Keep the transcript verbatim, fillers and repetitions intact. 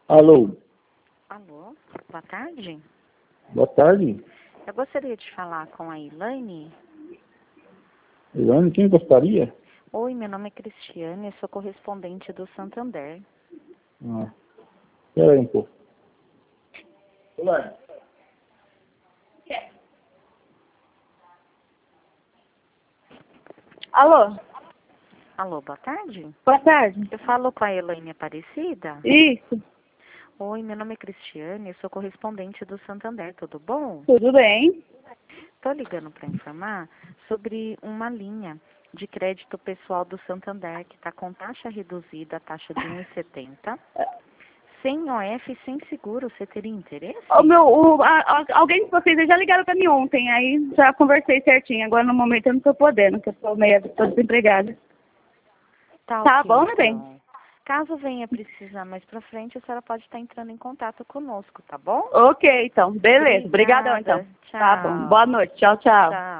Alô, Alô, boa tarde. boa tarde. Eu gostaria de falar com a Elaine. Elaine, quem gostaria? Oi, meu nome é Cristiane, eu sou correspondente do Santander. Ah, espera aí um pouco. Elaine. Alô? Alô, boa tarde. Boa tarde. Eu falo com a Elaine Aparecida. Isso, Oi, meu nome é Cristiane, eu sou correspondente do Santander, tudo bom? tudo bem? Estou ligando para informar sobre uma linha de crédito pessoal do Santander que está com taxa reduzida, a taxa de um vírgula setenta. Sem O F e sem seguro, você teria interesse? O meu, o, a, a- alguém de vocês já ligaram pra mim ontem, aí já conversei certinho. Agora no momento eu não tô podendo, que eu tô meio tô desempregada. Tá, Tá ok, bom, né, bem? então. Caso venha precisar mais para frente, a senhora pode estar entrando em contato conosco, tá bom? Ok, então. Beleza. Obrigadão, então. Obrigada. Tá bom. Tchau. Boa noite. Tchau, tchau. Tchau.